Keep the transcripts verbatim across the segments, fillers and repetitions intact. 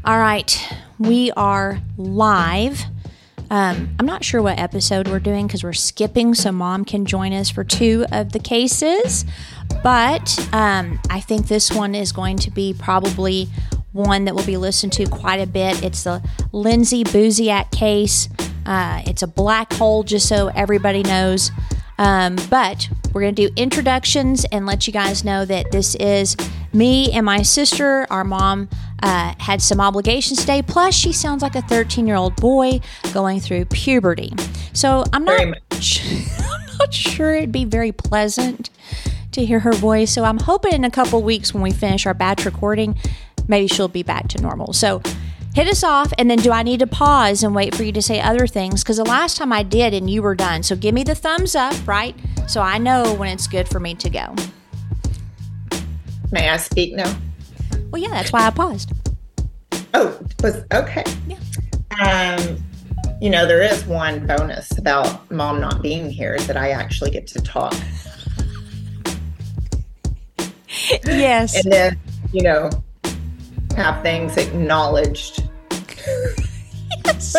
All right, we are live. Um, I'm not sure what episode we're doing because we're skipping so Mom can join us for two of the cases. But um, I think this one is going to be probably one that will be listened to quite a bit. It's the Lindsay Buziak case. Uh, it's a black hole, just so everybody knows. Um, but we're going to do introductions and let you guys know that this is me and my sister. Our mom uh, had some obligations today. Plus, she sounds like a thirteen-year-old boy going through puberty. So I'm not, I'm not sure it'd be very pleasant to hear her voice. So I'm hoping in a couple weeks when we finish our batch recording, maybe she'll be back to normal. So hit us off, and then do I need to pause and wait for you to say other things? Because the last time I did and you were done. So give me the thumbs up, right? So I know when it's good for me to go. May I speak now? Well, yeah, that's why I paused. Oh, was okay. Yeah. Um, you know, there is one bonus about Mom not being here is that I actually get to talk. Yes. And then, you know, have things acknowledged. Yes.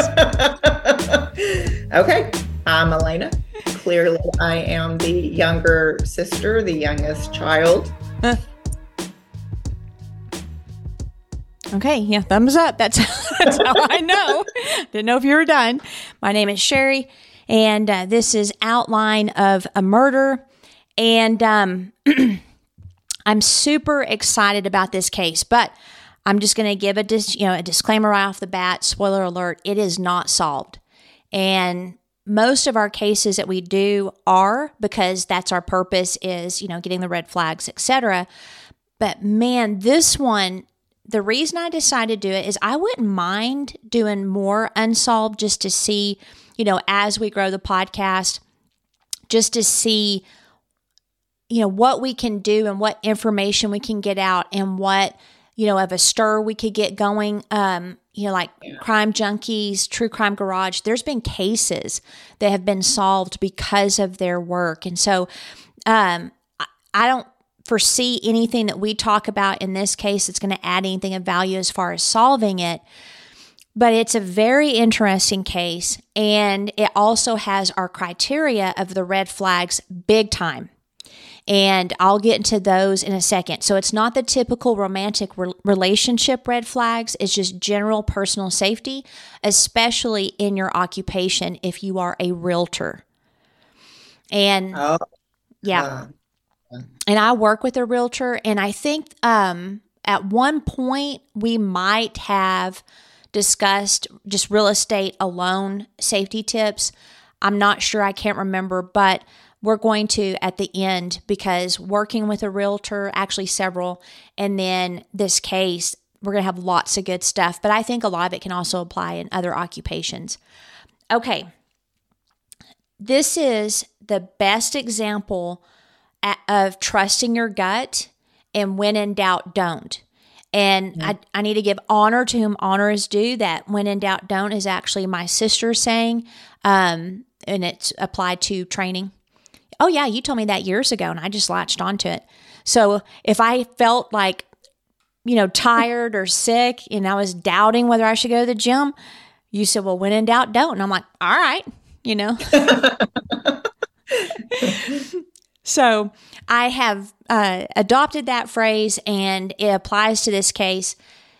Okay. I'm Elena. Clearly, I am the younger sister, the youngest child. Huh. Okay, yeah, thumbs up. That's, that's how I know. Didn't know if you were done. My name is Sherry, and uh, this is Outline of a Murder. And um, I'm super excited about this case, but I'm just going to give a dis- you know a disclaimer right off the bat. Spoiler alert: it is not solved, and most of our cases that we do are, because that's our purpose, is you know getting the red flags, et cetera. But man, this one. The reason I decided to do it is I wouldn't mind doing more unsolved just to see, you know, as we grow the podcast, just to see, you know, what we can do and what information we can get out and what, you know, of a stir we could get going. Um, you know, like yeah. Crime Junkies, True Crime Garage. There's been cases that have been solved because of their work. And so um, I, I don't foresee anything that we talk about in this case that's going to add anything of value as far as solving it. But it's a very interesting case, and it also has our criteria of the red flags big time. And I'll get into those in a second. So it's not the typical romantic re- relationship red flags. It's just general personal safety, especially in your occupation if you are a realtor. And oh, yeah. Uh. And I work with a realtor, and I think um, at one point we might have discussed just real estate alone safety tips. I'm not sure. I can't remember, but we're going to at the end, because working with a realtor, actually several, and then this case, we're going to have lots of good stuff. But I think a lot of it can also apply in other occupations. Okay. This is the best example of trusting your gut, and when in doubt, don't. And yeah. I, I need to give honor to whom honor is due. That when in doubt, don't is actually my sister's saying, um, and it's applied to training. Oh yeah, you told me that years ago, and I just latched onto it. So if I felt like, you know, tired or sick, and I was doubting whether I should go to the gym, you said, well, when in doubt, don't. And I'm like, all right, you know. So I have uh, adopted that phrase, and it applies to this case.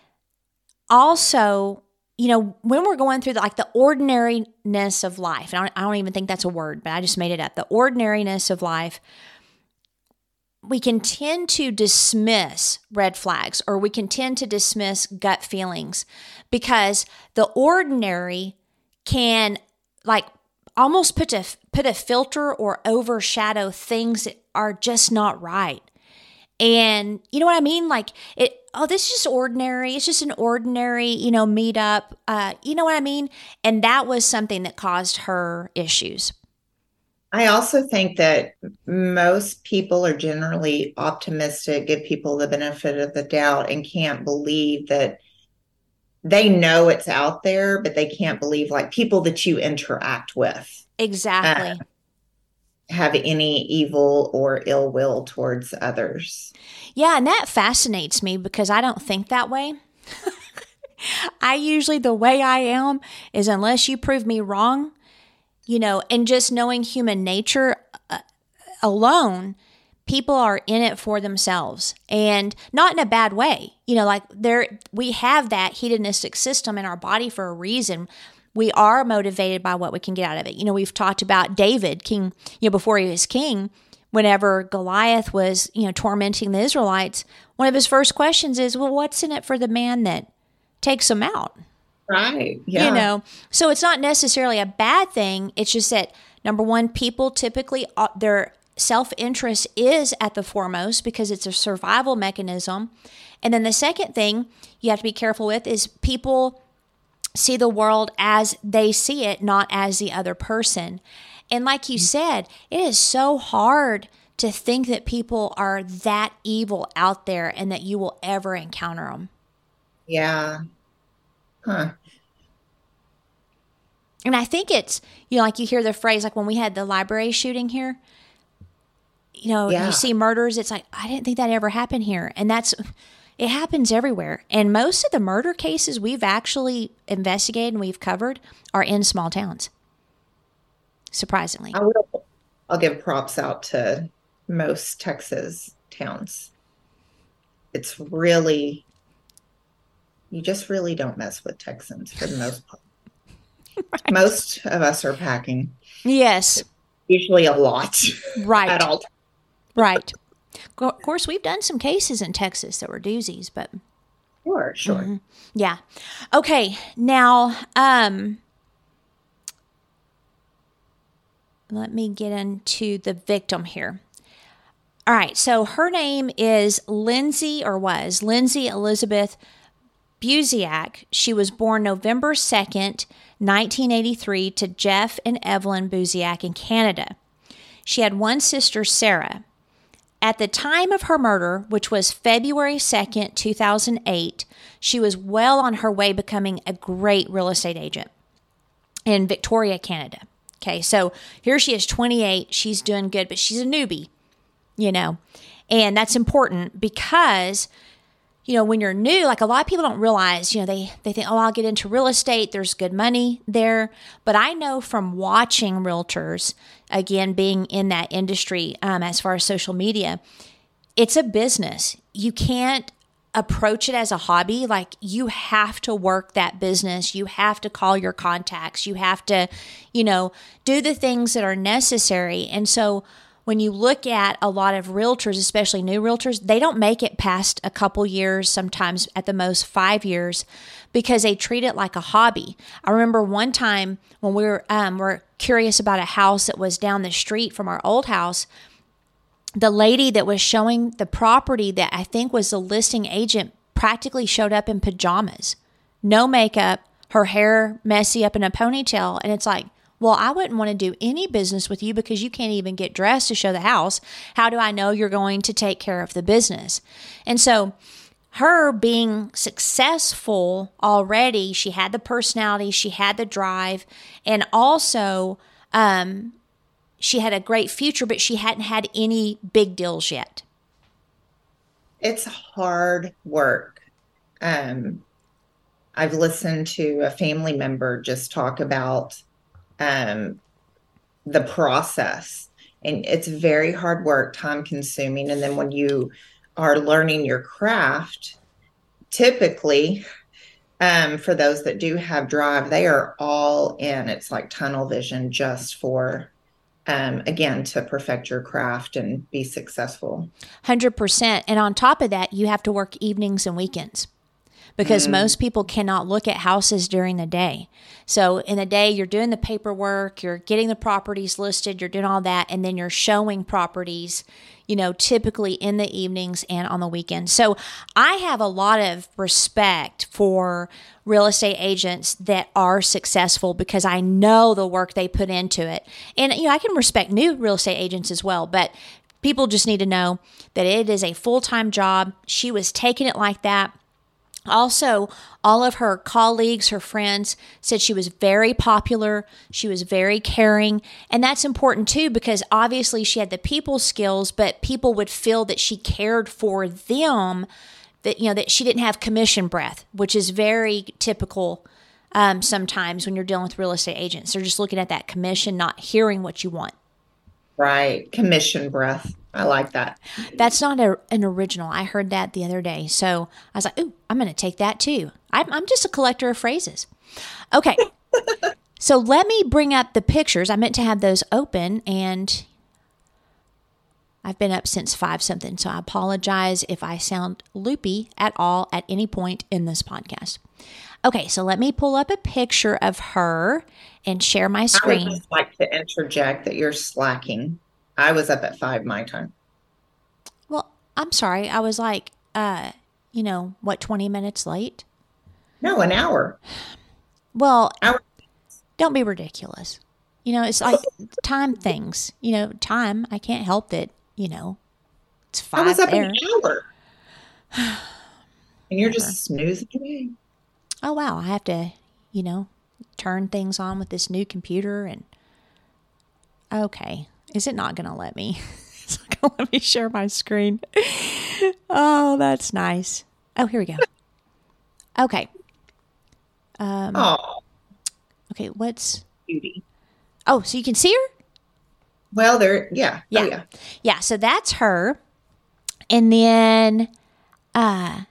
Also, you know, when we're going through the, like the ordinariness of life, and I don't, I don't even think that's a word, but I just made it up. The ordinariness of life, we can tend to dismiss red flags, or we can tend to dismiss gut feelings, because the ordinary can like almost put a put a filter or overshadow things that are just not right. And you know what I mean? Like it, oh, this is just ordinary. It's just an ordinary, you know, meetup. Uh, you know what I mean? And that was something that caused her issues. I also think that most people are generally optimistic, give people the benefit of the doubt, and can't believe that they know it's out there, but they can't believe, like, people that you interact with. Exactly. Uh, have any evil or ill will towards others. Yeah, and that fascinates me because I don't think that way. I usually, the way I am is unless you prove me wrong, you know, and just knowing human nature uh, alone, people are in it for themselves, and not in a bad way. You know, like there, we have that hedonistic system in our body for a reason. We are motivated by what we can get out of it. You know, we've talked about David, king, you know, before he was king, whenever Goliath was, you know, tormenting the Israelites, one of his first questions is, well, what's in it for the man that takes them out? Right. Yeah. You know, so it's not necessarily a bad thing. It's just that, number one, people typically, uh, their self-interest is at the foremost because it's a survival mechanism. And then the second thing you have to be careful with is people see the world as they see it, not as the other person. And like you said, it is so hard to think that people are that evil out there and that you will ever encounter them. Yeah. Huh. And I think it's, you know, like you hear the phrase, like when we had the library shooting here, you know, Yeah. you see murders, it's like, I didn't think that ever happened here. And that's, it happens everywhere. And most of the murder cases we've actually investigated and we've covered are in small towns. Surprisingly. I will, I'll give props out to most Texas towns. It's really, you just really don't mess with Texans for the most part. Right. Most of us are packing. Yes. Usually a lot. Right. At all times. Right. Of course, we've done some cases in Texas that were doozies, but. Sure, sure. Mm-hmm. Yeah. Okay. Now, um, let me get into the victim here. All right. So her name is Lindsay, or was Lindsay Elizabeth Buziak. She was born November second, nineteen eighty-three, to Jeff and Evelyn Buziak in Canada. She had one sister, Sarah. At the time of her murder, which was February second, two thousand eight, she was well on her way becoming a great real estate agent in Victoria, Canada. Okay, so here she is, twenty-eight. She's doing good, but she's a newbie, you know. And that's important because, you know, when you're new, like a lot of people don't realize, you know, they, they think, oh, I'll get into real estate. There's good money there. But I know from watching realtors, again, being in that industry um, as far as social media, it's a business. You can't approach it as a hobby. Like you have to work that business. You have to call your contacts. You have to, you know, do the things that are necessary. And so when you look at a lot of realtors, especially new realtors, they don't make it past a couple years, sometimes at the most five years, because they treat it like a hobby. I remember one time when we were, um, were curious about a house that was down the street from our old house, the lady that was showing the property that I think was the listing agent practically showed up in pajamas, no makeup, her hair messy up in a ponytail. And it's like, well, I wouldn't want to do any business with you because you can't even get dressed to show the house. How do I know you're going to take care of the business? And so her being successful already, she had the personality, she had the drive, and also um, she had a great future, but she hadn't had any big deals yet. It's hard work. Um, I've listened to a family member just talk about Um, the process, and it's very hard work, time consuming. And then when you are learning your craft, typically, um, for those that do have drive, they are all in. It's like tunnel vision just for, um, again, to perfect your craft and be successful. one hundred percent. And on top of that, you have to work evenings and weekends, because mm. most people cannot look at houses during the day. So in the day, you're doing the paperwork, you're getting the properties listed, you're doing all that, and then you're showing properties, you know, typically in the evenings and on the weekends. So I have a lot of respect for real estate agents that are successful because I know the work they put into it. And, you know, I can respect new real estate agents as well, but people just need to know that it is a full-time job. She was taking it like that. Also, all of her colleagues, her friends said she was very popular. She was very caring. And that's important too, because obviously she had the people skills, but people would feel that she cared for them that, you know, that she didn't have commission breath, which is very typical um, sometimes when you're dealing with real estate agents. They're just looking at that commission, not hearing what you want. Right. Commission breath. I like that. That's not a, an original. I heard that the other day. So I was like, ooh, I'm going to take that too. I'm, I'm just a collector of phrases. Okay. So let me bring up the pictures. I meant to have those open, and I've been up since five something. So I apologize if I sound loopy at all at any point in this podcast. Okay. So let me pull up a picture of her and share my screen. I would just like to interject that you're slacking. I was up at five my time. Well, I'm sorry. I was like, uh, you know, what, twenty minutes late? No, an hour. Well, hour. Don't be ridiculous. You know, it's like time things. You know, time. I can't help that. You know, it's five. I was up there. an hour. And you're just snoozing away. Oh, wow. I have to, you know, turn things on with this new computer. And okay. Is it not going to let me? It's not going to let me share my screen. Oh, that's nice. Oh, here we go. Okay. Um, oh. Okay, what's... Beauty. Oh, so you can see her? Well, there, yeah. Yeah. Oh, yeah. Yeah, so that's her. And then uh,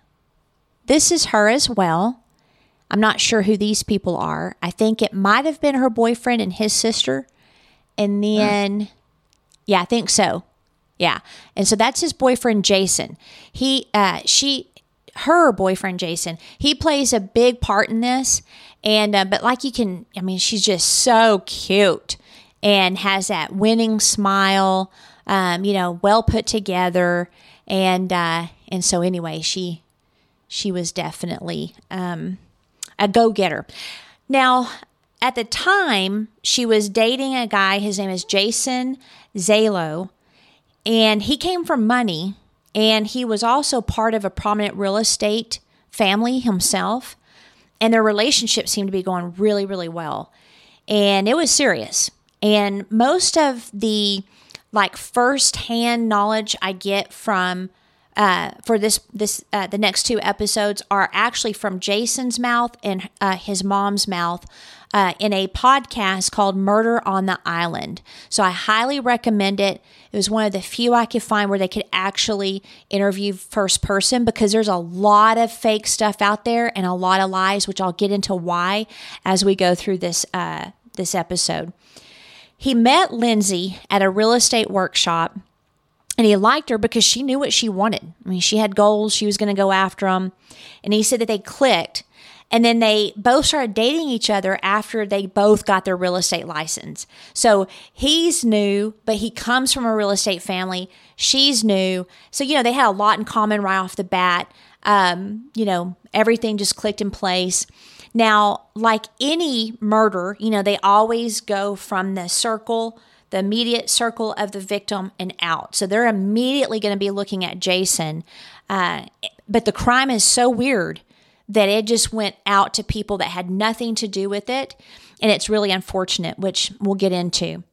this is her as well. I'm not sure who these people are. I think it might have been her boyfriend and his sister. And then... Uh. Yeah, I think so. Yeah. And so that's his boyfriend, Jason. He, uh, she, her boyfriend, Jason, he plays a big part in this. And, uh, but like you can, I mean, she's just so cute and has that winning smile, um, you know, well put together. And, uh, and so anyway, she, she was definitely, um, a go-getter. Now, at the time, she was dating a guy, his name is Jason Zalo, and he came from money, and he was also part of a prominent real estate family himself, and their relationship seemed to be going really, really well, and it was serious. And most of the like firsthand knowledge I get from uh, for this this uh, the next two episodes are actually from Jason's mouth and uh, his mom's mouth. Uh, in a podcast called Murder on the Island. So I highly recommend it. It was one of the few I could find where they could actually interview first person, because there's a lot of fake stuff out there and a lot of lies, which I'll get into why as we go through this uh, this episode. He met Lindsay at a real estate workshop, and he liked her because she knew what she wanted. I mean, she had goals. She was going to go after them. And he said that they clicked. And then they both started dating each other after they both got their real estate license. So he's new, but he comes from a real estate family. She's new. So, you know, they had a lot in common right off the bat. Um, you know, everything just clicked in place. Now, like any murder, you know, they always go from the circle, the immediate circle of the victim and out. So they're immediately going to be looking at Jason. Uh, but the crime is so weird that it just went out to people that had nothing to do with it. And it's really unfortunate, which we'll get into.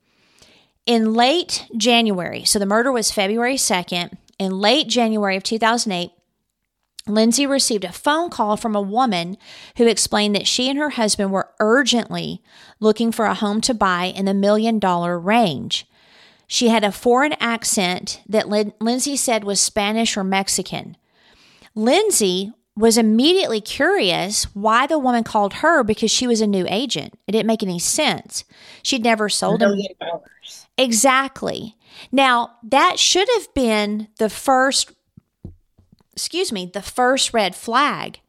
In late January, so the murder was February second, in late January of two thousand eight, Lindsay received a phone call from a woman who explained that she and her husband were urgently looking for a home to buy in the million dollar range. She had a foreign accent that Lin- Lindsay said was Spanish or Mexican. Lindsay was immediately curious why the woman called her, because she was a new agent. It didn't make any sense. She'd never sold him. Exactly. Now, that should have been the first, excuse me, the first red flag.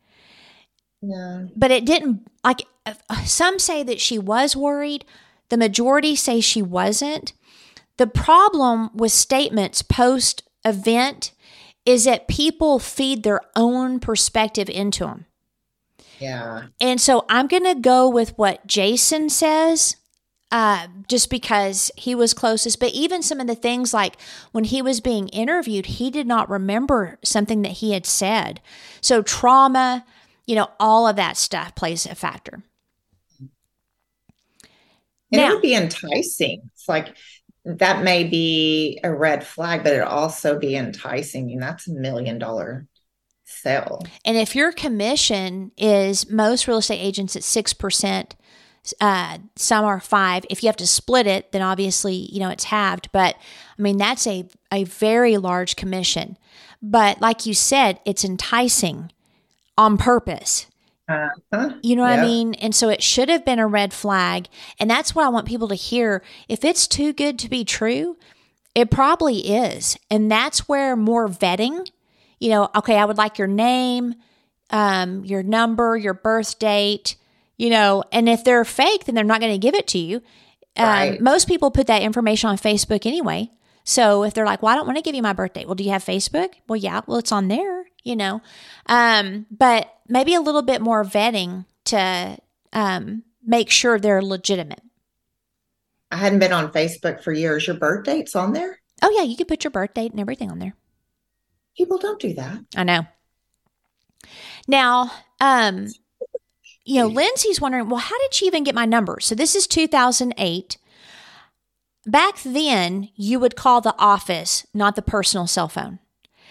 Yeah. But it didn't, like, some say that she was worried. The majority say she wasn't. The problem with statements post-event is that people feed their own perspective into them. Yeah. And so I'm going to go with what Jason says, uh, just because he was closest. But even some of the things, like when he was being interviewed, he did not remember something that he had said. So trauma, you know, all of that stuff plays a factor. And now, it would be enticing. It's like, that may be a red flag, but it also be enticing. I mean, that's a million dollar sell. And if your commission is, most real estate agents at six percent, uh, some are five. If you have to split it, then obviously, you know, it's halved. But I mean, that's a, a very large commission. But like you said, it's enticing on purpose. Uh-huh. You know what Yep. I mean? And so it should have been a red flag. And that's what I want people to hear. If it's too good to be true, it probably is. And that's where more vetting, you know, okay, I would like your name, um, your number, your birth date, you know, and if they're fake, then they're not going to give it to you. Um, Right. most people put that information on Facebook anyway. So if they're like, well, I don't want to give you my birth date. Well, do you have Facebook? Well, yeah, well, it's on there, you know. Um, but maybe a little bit more vetting to um, make sure they're legitimate. I hadn't been on Facebook for years. Your birth date's on there? Oh, yeah, you can put your birth date and everything on there. People don't do that. I know. Now, um, you know, Lindsay's wondering, well, how did she even get my number? So this is two thousand eight. Back then, you would call the office, not the personal cell phone.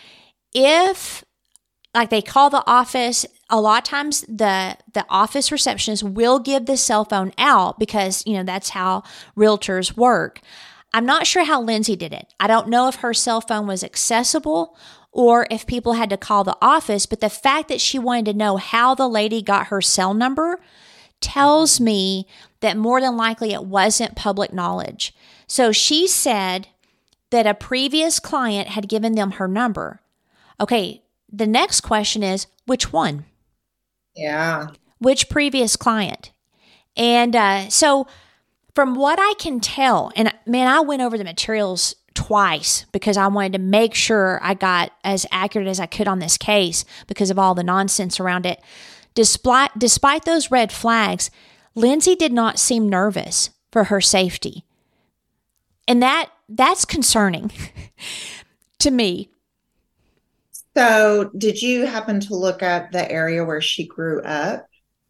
If, like, they call the office, a lot of times the the office receptionist will give the cell phone out because, you know, that's how realtors work. I'm not sure how Lindsay did it. I don't know if her cell phone was accessible or if people had to call the office, but the fact that she wanted to know how the lady got her cell number tells me that more than likely it wasn't public knowledge. So she said that a previous client had given them her number. Okay, the next question is, which one? Yeah. Which previous client? And uh, so from what I can tell, and man, I went over the materials twice because I wanted to make sure I got as accurate as I could on this case because of all the nonsense around it. Despite, despite those red flags, Lindsay did not seem nervous for her safety. And that that's concerning to me. So, did you happen to look at the area where she grew up?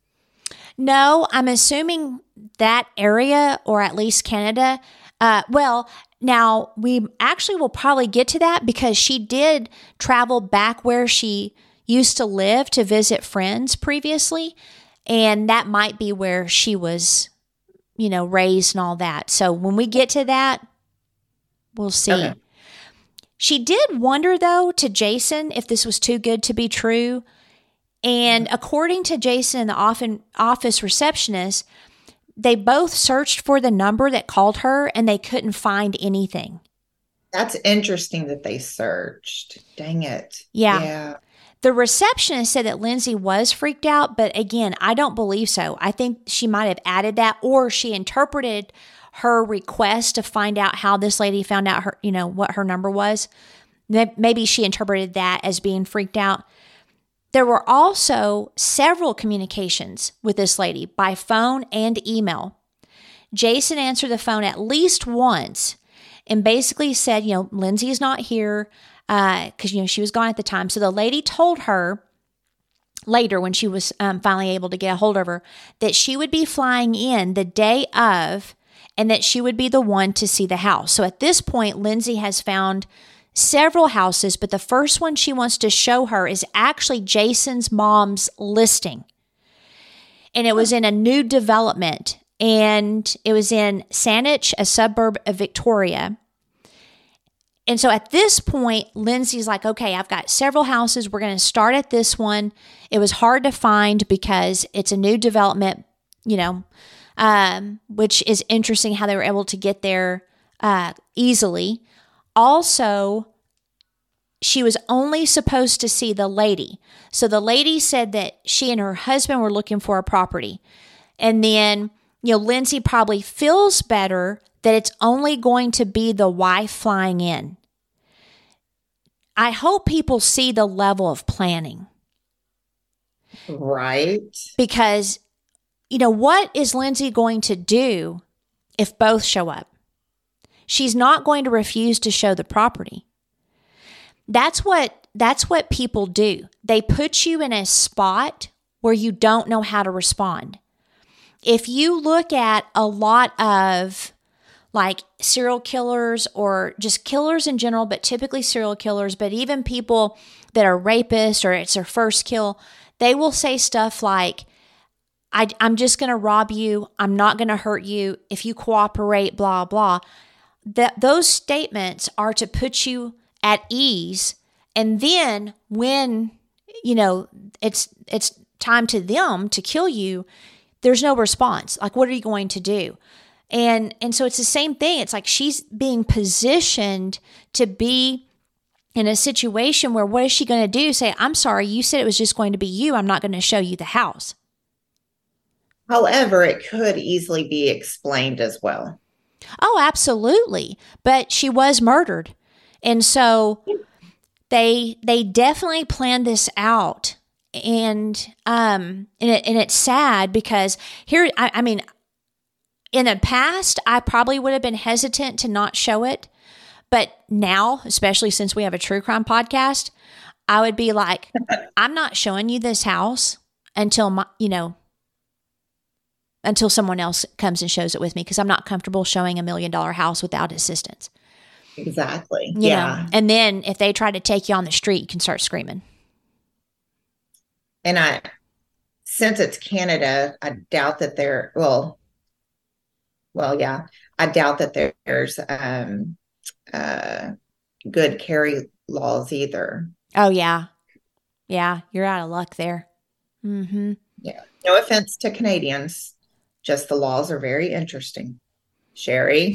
No, I'm assuming that area or at least Canada. Uh, well, now we actually will probably get to that because she did travel back where she used to live to visit friends previously. And that might be where she was, you know, raised and all that. So when we get to that, we'll see. Okay. She did wonder, though, to Jason if this was too good to be true. And according to Jason and the often office receptionist, they both searched for the number that called her and they couldn't find anything. That's interesting that they searched. Dang it. Yeah. Yeah. The receptionist said that Lindsay was freaked out, but again, I don't believe so. I think she might have added that, or she interpreted her request to find out how this lady found out her, you know, what her number was. Maybe she interpreted that as being freaked out. There were also several communications with this lady by phone and email. Jason answered the phone at least once and basically said, you know, Lindsay's not here because, uh, you know, she was gone at the time. So the lady told her later when she was um, finally able to get a hold of her that she would be flying in the day of and that she would be the one to see the house. So at this point, Lindsay has found several houses, but the first one she wants to show her is actually Jason's mom's listing. And it was in a new development, and it was in Saanich, a suburb of Victoria. And so at this point, Lindsay's like, okay, I've got several houses. We're going to start at this one. It was hard to find because it's a new development, you know, um, which is interesting how they were able to get there uh, easily. Also, she was only supposed to see the lady. So the lady said that she and her husband were looking for a property. And then, you know, Lindsay probably feels better that it's only going to be the wife flying in. I hope people see the level of planning. Right. Because, you know, what is Lindsay going to do if both show up? She's not going to refuse to show the property. That's what that's what people do. They put you in a spot where you don't know how to respond. If you look at a lot of like serial killers or just killers in general, but typically serial killers, but even people that are rapists or it's their first kill, they will say stuff like, I, I'm just going to rob you. I'm not going to hurt you. If you cooperate, blah, blah. That those statements are to put you at ease. And then when, you know, it's, it's time to them to kill you, there's no response. Like, what are you going to do? And and so it's the same thing. It's like she's being positioned to be in a situation where what is she going to do? Say, I'm sorry, you said it was just going to be you. I'm not going to show you the house. However, it could easily be explained as well. Oh, absolutely. But she was murdered. And so they they definitely planned this out. And um and it, and it's sad because here, I, I mean, in the past, I probably would have been hesitant to not show it. But now, especially since we have a true crime podcast, I would be like, I'm not showing you this house until my, you know, until someone else comes and shows it with me, because I'm not comfortable showing a million dollar house without assistance. Exactly. You yeah. know? And then if they try to take you on the street, you can start screaming. And I, since it's Canada, I doubt that there, well, well, yeah, I doubt that there's um, uh, good carry laws either. Oh, yeah. Yeah, you're out of luck there. Mm-hmm. Yeah. No offense to Canadians, just the laws are very interesting. Sherry?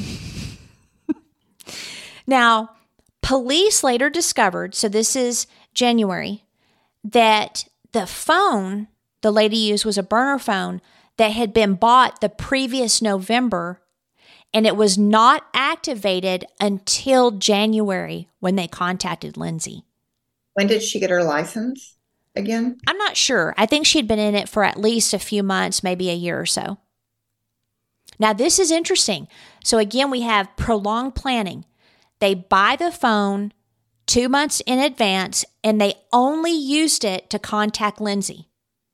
Now, police later discovered, so this is January, that the phone the lady used was a burner phone that had been bought the previous November, and it was not activated until January when they contacted Lindsay. When did she get her license again? I'm not sure. I think she'd been in it for at least a few months, maybe a year or so. Now, this is interesting. So again, we have prolonged planning. They buy the phone two months in advance, and they only used it to contact Lindsay.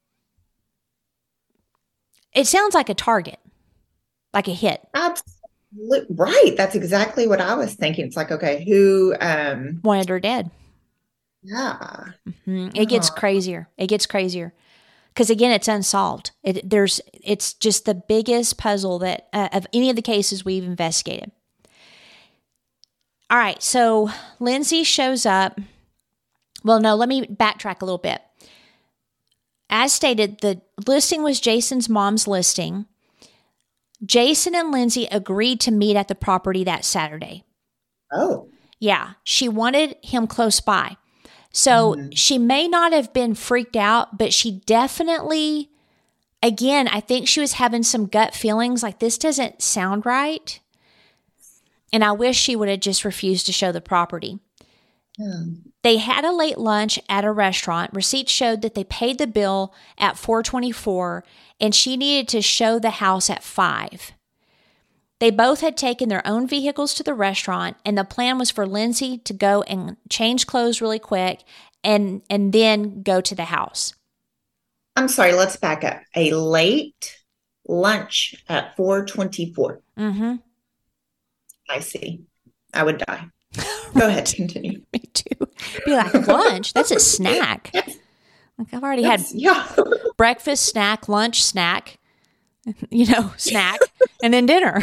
It sounds like a target, like a hit. Absolutely. Right. That's exactly what I was thinking. It's like, okay, who um wanted her dead? Yeah. Mm-hmm. It gets crazier. It gets crazier. Because again, it's unsolved. It there's it's just the biggest puzzle that uh, of any of the cases we've investigated. All right, so Lindsay shows up. Well, no, let me backtrack a little bit. As stated, the listing was Jason's mom's listing. Jason and Lindsay agreed to meet at the property that Saturday. Oh. Yeah, she wanted him close by. So mm-hmm. she may not have been freaked out, but she definitely, again, I think she was having some gut feelings like this doesn't sound right. And I wish she would have just refused to show the property. Hmm. They had a late lunch at a restaurant. Receipts showed that they paid the bill at four twenty-four, and she needed to show the house at five. They both had taken their own vehicles to the restaurant, and the plan was for Lindsay to go and change clothes really quick and, and then go to the house. I'm sorry, let's back up. A late lunch at four twenty-four. Mm-hmm. I see. I would die. Go ahead, continue. Me too. Be like, lunch? That's a snack. Like I've already That's, had yeah. breakfast, snack, lunch, snack, you know, snack, and then dinner.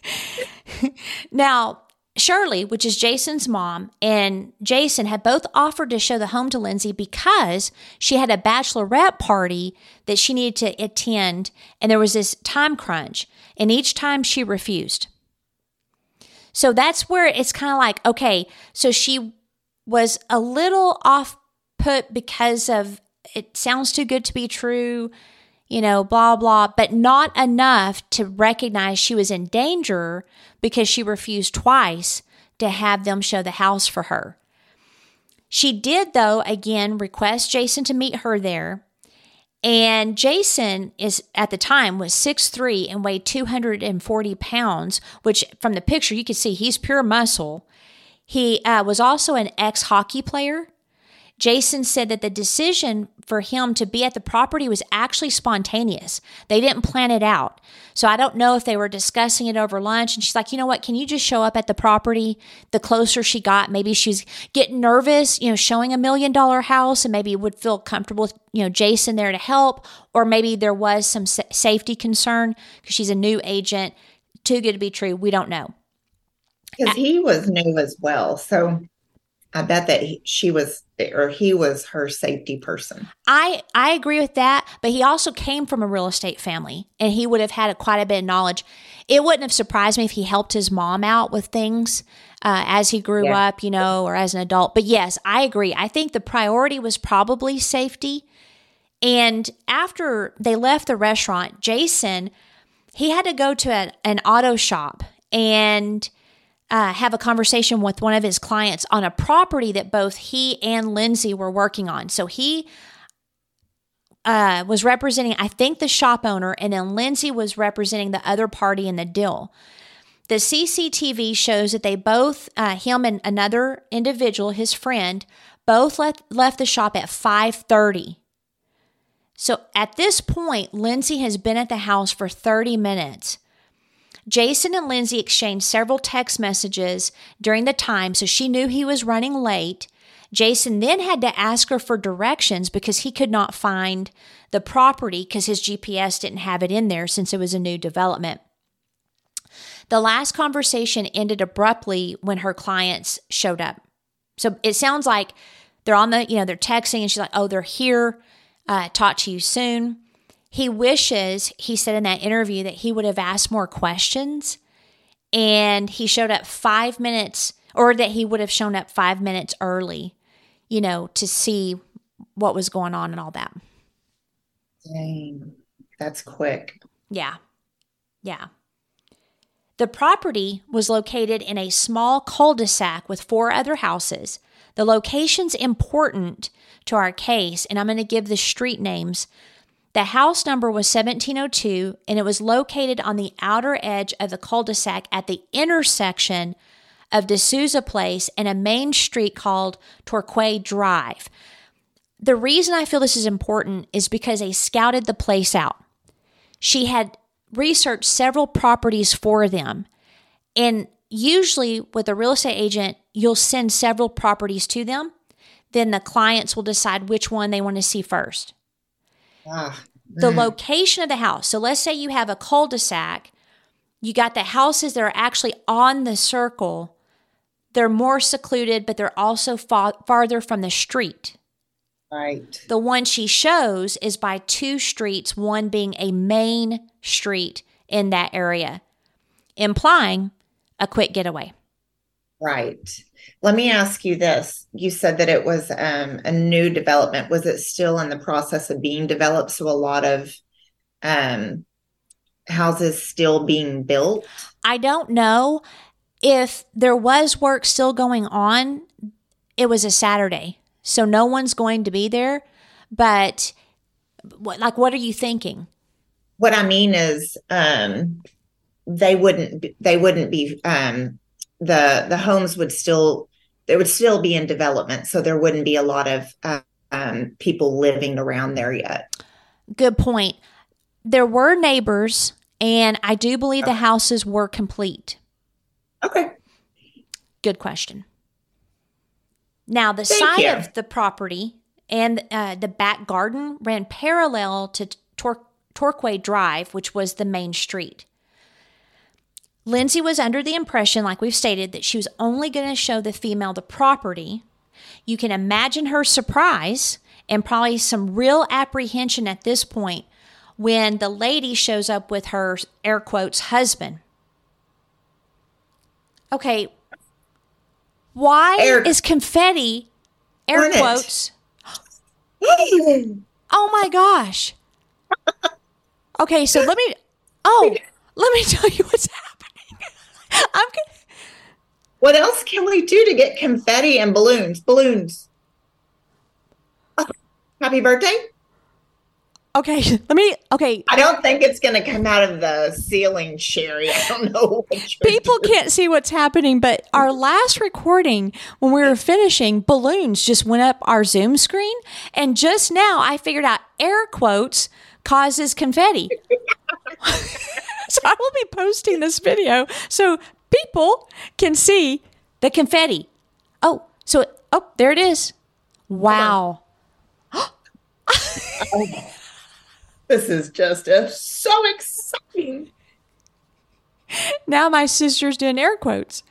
Now, Shirley, which is Jason's mom, and Jason had both offered to show the home to Lindsay because she had a bachelorette party that she needed to attend, and there was this time crunch, and each time she refused. So that's where it's kind of like, okay, so she was a little off put because of it sounds too good to be true, you know, blah, blah, but not enough to recognize she was in danger because she refused twice to have them show the house for her. She did, though, again, request Jason to meet her there. And Jason is at the time was six three and weighed two hundred forty pounds, which from the picture you can see he's pure muscle. He uh, was also an ex-hockey player. Jason said that the decision for him to be at the property was actually spontaneous. They didn't plan it out. So I don't know if they were discussing it over lunch. And she's like, you know what? Can you just show up at the property? The closer she got, maybe she was getting nervous, you know, showing a million dollar house and maybe would feel comfortable with, you know, Jason there to help. Or maybe there was some sa- safety concern because she's a new agent. Too good to be true. We don't know. Because he was new as well. So I bet that he, she was, or he was her safety person. I, I agree with that, but he also came from a real estate family and he would have had a, quite a bit of knowledge. It wouldn't have surprised me if he helped his mom out with things uh, as he grew yeah. up, you know, or as an adult. But yes, I agree. I think the priority was probably safety. And after they left the restaurant, Jason, he had to go to a, an auto shop and Uh, have a conversation with one of his clients on a property that both he and Lindsay were working on. So he uh, was representing, I think, the shop owner, and then Lindsay was representing the other party in the deal. The C C T V shows that they both, uh, him and another individual, his friend, both left, left the shop at five thirty. So at this point, Lindsay has been at the house for thirty minutes. Jason and Lindsay exchanged several text messages during the time, so she knew he was running late. Jason then had to ask her for directions because he could not find the property because his G P S didn't have it in there since it was a new development. The last conversation ended abruptly when her clients showed up. So it sounds like they're on the, you know, they're texting and she's like, oh, they're here. Uh, talk to you soon. He wishes, he said in that interview, that he would have asked more questions and he showed up five minutes or that he would have shown up five minutes early, you know, to see what was going on and all that. Dang, that's quick. Yeah. Yeah. The property was located in a small cul-de-sac with four other houses. The location's important to our case, and I'm going to give the street names. The house number was seventeen oh two, and it was located on the outer edge of the cul-de-sac at the intersection of D'Souza Place and a main street called Torquay Drive. The reason I feel this is important is because they scouted the place out. She had researched several properties for them, and usually with a real estate agent, you'll send several properties to them. Then the clients will decide which one they want to see first. Ah, the location of the house. So let's say you have a cul-de-sac. You got the houses that are actually on the circle. They're more secluded, but they're also fa- farther from the street. Right. The one she shows is by two streets, one being a main street in that area, implying a quick getaway. Right. Let me ask you this. You said that it was um, a new development. Was it still in the process of being developed? So a lot of um, houses still being built? I don't know. If there was work still going on, it was a Saturday. So no one's going to be there. But what, like, what are you thinking? What I mean is um, they wouldn't, they wouldn't be, um, the, the homes would still, they would still be in development. So there wouldn't be a lot of uh, um, people living around there yet. Good point. There were neighbors, and I do believe okay. the houses were complete. Okay. Good question. Now, the Thank side you. of the property and uh, the back garden ran parallel to Tor- Torquay Drive, which was the main street. Lindsay was under the impression, like we've stated, that she was only going to show the female the property. You can imagine her surprise and probably some real apprehension at this point when the lady shows up with her, air quotes, husband. Okay, why air, is confetti, air quotes? Oh my gosh. Okay, so let me, oh, let me tell you what's happening. I'm gonna, what else can we do to get confetti and balloons? Balloons. Oh, happy birthday. Okay, let me, okay. I don't think it's going to come out of the ceiling, Sherry. I don't know what you're People doing. can't see what's happening, but our last recording, when we were finishing, balloons just went up our Zoom screen. And just now I figured out air quotes causes confetti. So I will be posting this video so people can see the confetti. Oh, so, oh, there it is. Wow. Oh, this is just uh, so exciting. Now my sister's doing air quotes.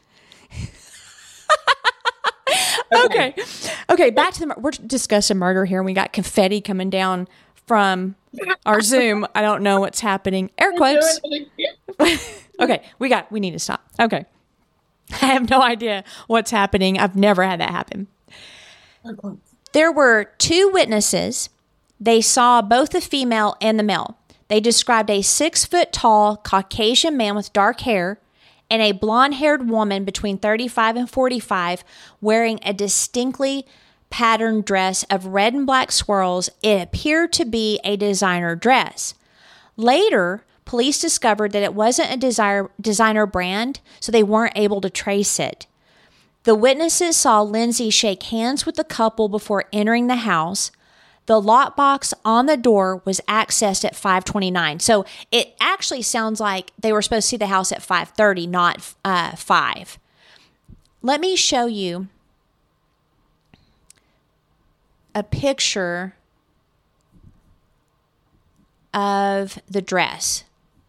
Okay. Okay, back to the, we're discussing murder here. We got confetti coming down from our Zoom. I don't know what's happening. Air quotes. Okay, we got, we need to stop. Okay. I have no idea what's happening. I've never had that happen. There were two witnesses. They saw both the female and the male. They described a six foot tall Caucasian man with dark hair and a blonde haired woman between thirty-five and forty-five wearing a distinctly patterned dress of red and black swirls. It appeared to be a designer dress. Later, police discovered that it wasn't a desire, designer brand, so they weren't able to trace it. The witnesses saw Lindsay shake hands with the couple before entering the house. The lockbox on the door was accessed at five twenty-nine. So it actually sounds like they were supposed to see the house at five thirty, not uh, five. Let me show you a picture of the dress.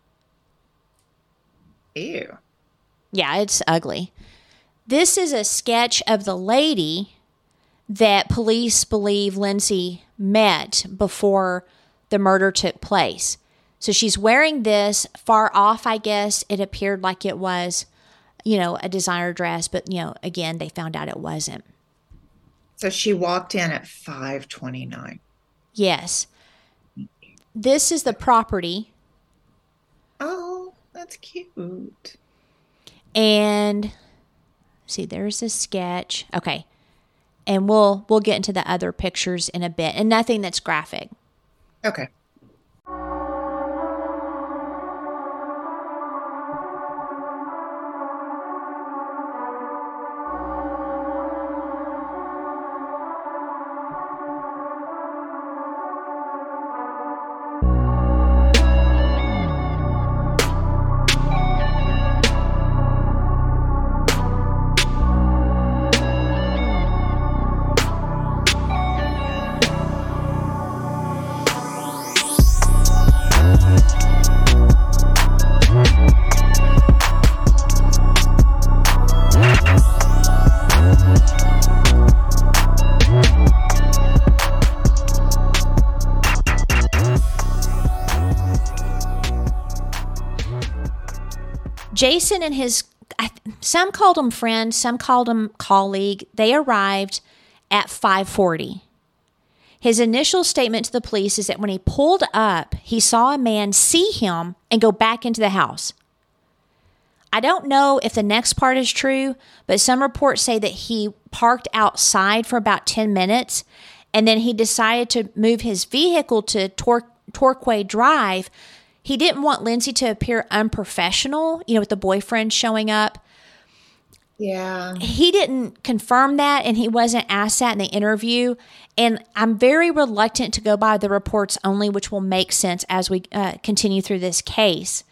Ew. Yeah, it's ugly. This is a sketch of the lady that police believe Lindsay met before the murder took place. So she's wearing this far off, I guess. It appeared like it was, you know, a designer dress, but, you know, again, they found out it wasn't. So she walked in at five twenty-nine. Yes. This is the property. Oh, that's cute. And see, there's a sketch. Okay. And we'll we'll get into the other pictures in a bit, and nothing that's graphic. Okay. Jason and his, some called him friend, some called him colleague. They arrived at five forty. His initial statement to the police is that when he pulled up, he saw a man see him and go back into the house. I don't know if the next part is true, but some reports say that he parked outside for about ten minutes, and then he decided to move his vehicle to Tor- Torquay Drive. He didn't want Lindsay to appear unprofessional, you know, with the boyfriend showing up. Yeah. He didn't confirm that, and he wasn't asked that in the interview. And I'm very reluctant to go by the reports only, which will make sense as we uh, continue through this case.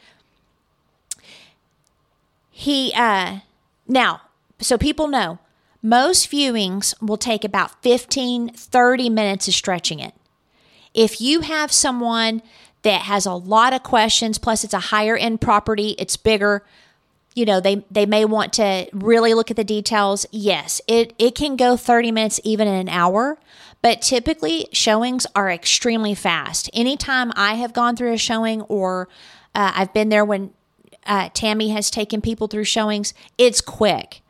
He, uh, now, so people know, most viewings will take about fifteen, thirty minutes of stretching it. If you have someone that has a lot of questions, plus it's a higher end property, it's bigger, you know, they, they may want to really look at the details. Yes, it, it can go thirty minutes, even in an hour, but typically showings are extremely fast. Anytime I have gone through a showing, or uh, I've been there when uh, Tammy has taken people through showings, it's quick.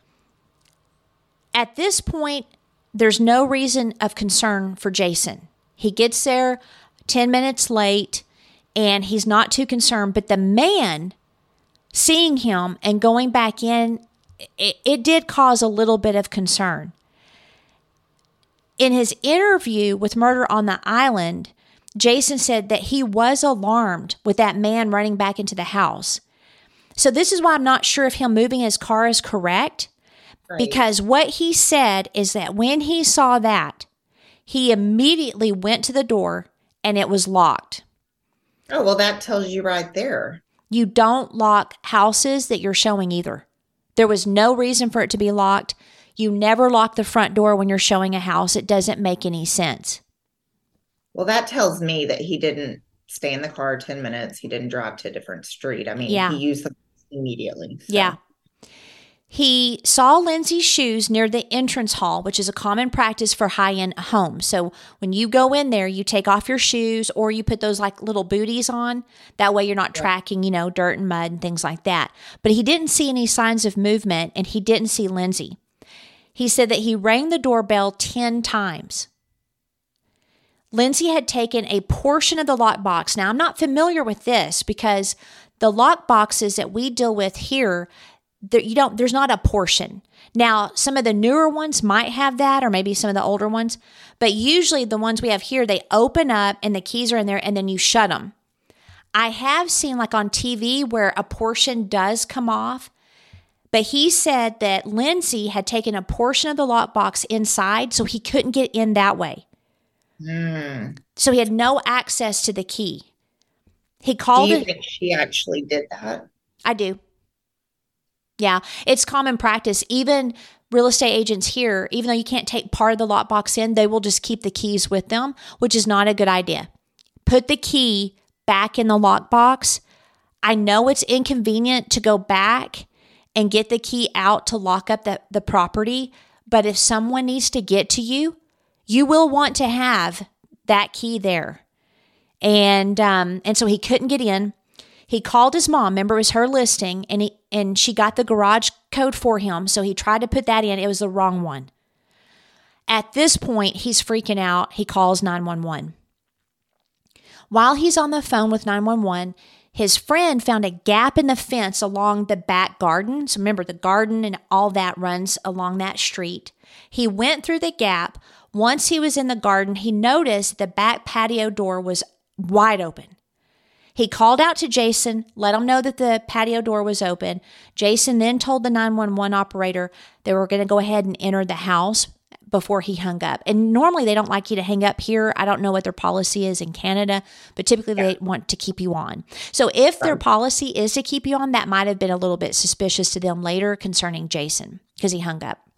At this point, there's no reason of concern for Jason. He gets there ten minutes late, and he's not too concerned. But the man seeing him and going back in, it, it did cause a little bit of concern. In his interview with Murder on the Island, Jason said that he was alarmed with that man running back into the house. So this is why I'm not sure if him moving his car is correct. Right. Because what he said is that when he saw that, he immediately went to the door and it was locked. Oh, well, that tells you right there. You don't lock houses that you're showing either. There was no reason for it to be locked. You never lock the front door when you're showing a house. It doesn't make any sense. Well, that tells me that he didn't stay in the car ten minutes. He didn't drive to a different street. I mean, yeah. he used the immediately. So. Yeah. He saw Lindsay's shoes near the entrance hall, which is a common practice for high-end homes. So when you go in there, you take off your shoes or you put those like little booties on. That way you're not yeah. tracking, you know, dirt and mud and things like that. But he didn't see any signs of movement and he didn't see Lindsay. He said that he rang the doorbell ten times. Lindsay had taken a portion of the lockbox. Now, I'm not familiar with this because the lock boxes that we deal with here, there, you don't, there's not a portion. Now, some of the newer ones might have that, or maybe some of the older ones, but usually the ones we have here, they open up and the keys are in there and then you shut them. I have seen like on T V where a portion does come off, but he said that Lindsay had taken a portion of the lockbox inside, so he couldn't get in that way. Mm. So he had no access to the key. He called it. Do you think she actually did that? I do. Yeah, it's common practice. Even real estate agents here, even though you can't take part of the lockbox in, they will just keep the keys with them, which is not a good idea. Put the key back in the lockbox. I know it's inconvenient to go back and get the key out to lock up the, the property, but if someone needs to get to you, you will want to have that key there. And um, and so he couldn't get in. He called his mom. Remember, it was her listing, and he and she got the garage code for him. So he tried to put that in. It was the wrong one. At this point, he's freaking out. He calls nine one one. While he's on the phone with nine one one, his friend found a gap in the fence along the back garden. So remember, the garden and all that runs along that street. He went through the gap. Once he was in the garden, he noticed the back patio door was wide open. He called out to Jason, let him know that the patio door was open. Jason then told the nine one one operator they were going to go ahead and enter the house before he hung up. And normally they don't like you to hang up here. I don't know what their policy is in Canada, but typically yeah. they want to keep you on. So if right. their policy is to keep you on, that might have been a little bit suspicious to them later concerning Jason because he hung up.